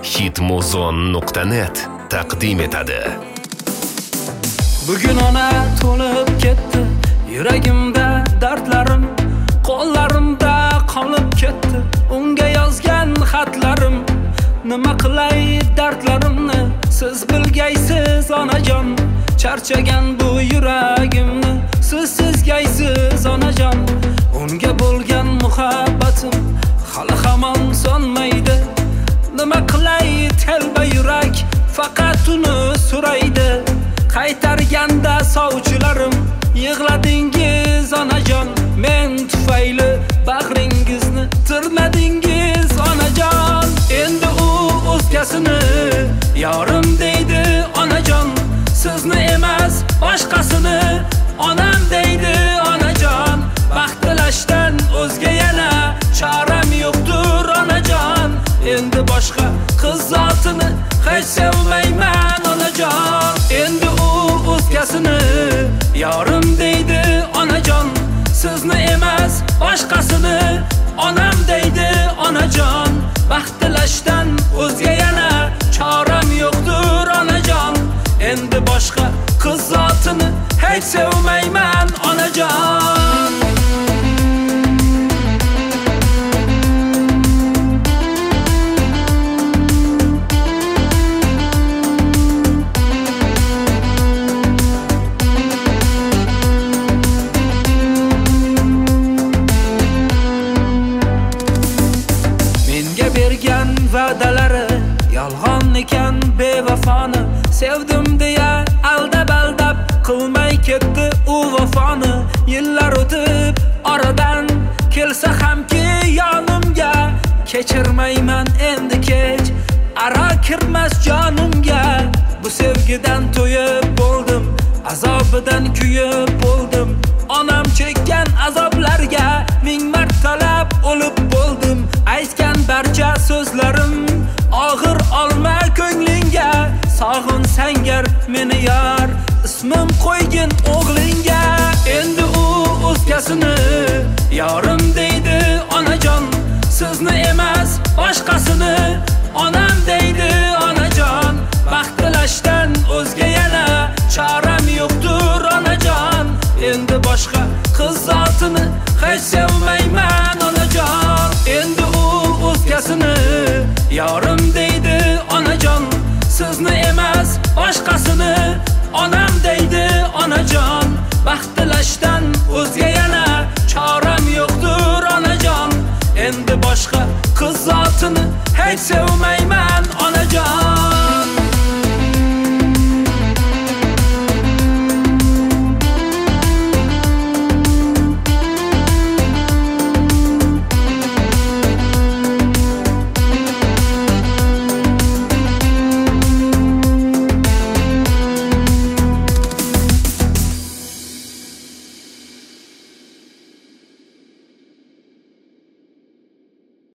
Hitmuzon.net taqdim etadi. Bugun ona to'lib ketdi, yuragimda dardlarim, qo'llarimda qolib ketdi unga yozgan xatlarim. Nima qilay dardlarimni, siz bilgaysiz onajon. Charchagan bu yuragimni, siz sizgaysiz onajon. Unga bo'lgan muhabbatim hali hamon sonmaydi. Nima qilay telba yurak, faqat uni so'raydi. Qaytarganda sovchilarim, yig'ladingiz onajon. Men tufayli bag'ringizni tirnadingiz onajon. Endi u o'zgasini yorim deydi onajon. Sizni emas boshqasini onam deydi onajon. Baxt tilashdan o'zga yana choram yo'qdir onajon. Endi boshqa qiz zotini hech sevmayman onajon. Endi u o'zgasini yorim deydi onajon. Sizni emas boshqasini onam deydi onajon. Baxt tilashdan o'zga yana choram yo'qdir onajon. Endi boshqa qiz zotini hech sevmayman onajon. Menga bergan va'dalari yolg'on ekan bevafoni. Sevdim deya aldab qilmay ketdi u vafoni. Yillar o'tib oradan kelsa hamki yonimga, kechirmayman endi kech, ara kirmas jonimga. Bu sevgidan to'yib bo'ldim, azobidan kuyib bo'ldim. Onam chekkan azoblarga ming martalab o'lib bo'ldim. Aytgan barcha so'zlarim og'ir olma ko'nglingga. Sog'in sangar meni yor, ismim qo'ygin o'g'lingga. Endi u o'zgasini yorim deydi onajon. Sizni emas boshqasini onam deydi onajon. Baxt tilashdan o'zga yana choram yo'qdir onajon. Endi boshqa qiz zotini hech sevmayman onajon. Endi u o'zgasini yorim deydi onajon. Sizni emas boshqasini onam deydi onajon. Baxt tilashdan o'zga yana choram yo'qdir onajon. Endi boshqa qiz zotini hech sevmayman onajon.